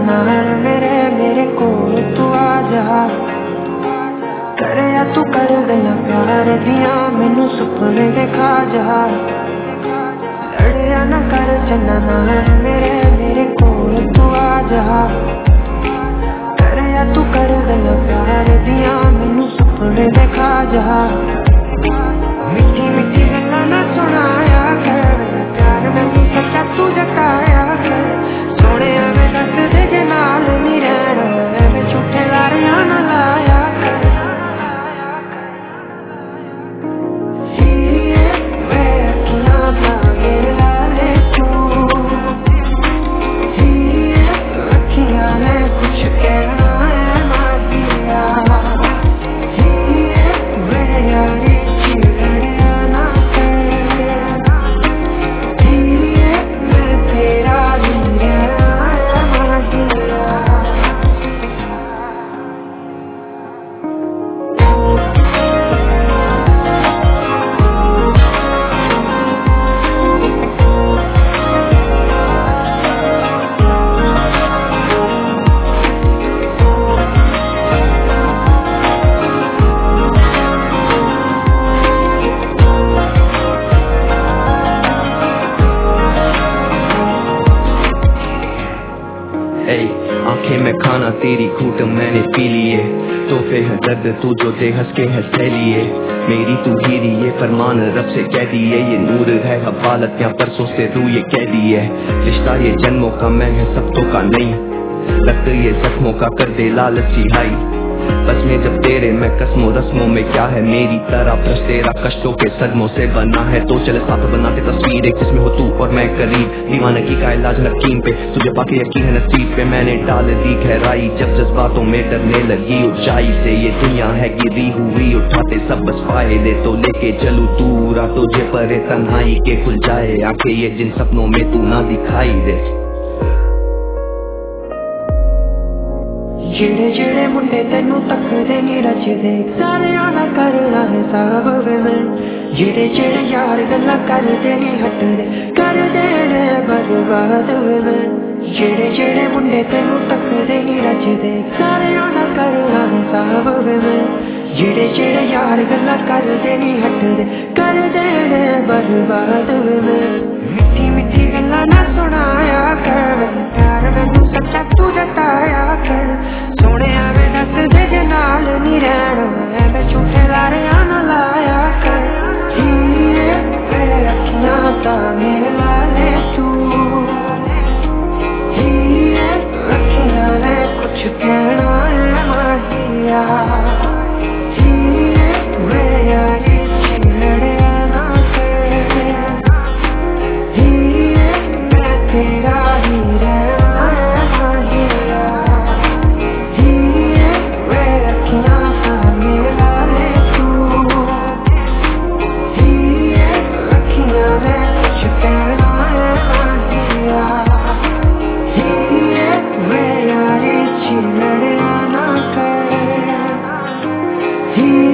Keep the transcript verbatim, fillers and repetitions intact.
नाल मेरे मेरे कोल तू आ जा। करे या तू कर गल्लां प्यार दियां मैनू सुपने दिखा जा। लड़िया ना कर चन्ना नाल मेरे मेरे कोल तू आ जा। करे या तू कर गल्लां प्यार दियां मैनू सुपने दिखा जा। मिठी मिठी गल्लां ना सुनाया कर, प्यार मैनू सच्चा तू जताया कर। सोने मैं दस दे जे नाल नी रहना, मैं झूठे लारियां ना लाया कर। हीए मैं अखियां लागे लाले तू, हीए अखियां ने कुछ कहना है माहिया। हीए मैं यारी चिड़िया ना कर, हीए मैं तेरा ही रहना माहिया। Ey, आंखें में खाना तेरी घूट मैंने पी लिए, तोहफे है दर्द तू जो दे हंस के है सहेलिए। मेरी तू हीरी ये फरमान रब से कह दिए, ये नूर है हवालत या परसों से रू ये कह दिए। रिश्ता ये जन्मों का मैं है सब तो का नहीं, लगत ये जख्मों का कर दे लालची हाई। बस में जब तेरे मैं कसमों रस्मों में क्या है मेरी तरह प्रश तेरा कष्टों के सदमों से बना है। तो चले साथ बनाते तस्वीर एक जिसमें हो तू और मैं करीब, दीवानगी का इलाज नकीम पे तुझे पाके यकीन है नसीब पे। मैंने डाल दी गहराई जब जज्बातों में डरने लगी ऊंचाई से, ये दुनिया है गिरी हुई उठाते सब बस फायदे। तो लेके चलूं दूर आ तुझे परे तन्हाई के खुल जाए आंखें ये जिन सपनों में तू ना दिखाई दे। जेड़े जेड़े मुंडे तेनू तकदे नी रजदे, सारियां दा करना हिसाब वे मैं। जेड़े जेड़े यार गल्लां करदे नी हटदे, कर देने बर्बाद वे मैं। जेड़े जेड़े मुंडे तेनू तकदे नी रजदे, सारियां दा करना हिसाब वे मैं। जेड़े जेड़े यार गल्लां करदे नी हटदे, कर देने बर्बाद वे मैं। मिठी मिठी गल्लां ना सुनाया कर, प्यार मैनू सच्चा तू जताया कर। सोने मैं दस दे जे नाल नी रहना, मैं झूठे लारियां ना लाया कर। हीए मेरे अखियां ताने लाले तू, हीए अखियां ने कुछ कहना है माहिया। हीए मैं यारी चिड़िया ना कर, हीए मैं तेरा ही रहना है माहिया। हीए मैं अखियां ताने लाले तू, हीए अखियां ने कुछ कहना है माहिया। हीए मैं यारी चिड़िया ना कर, हीए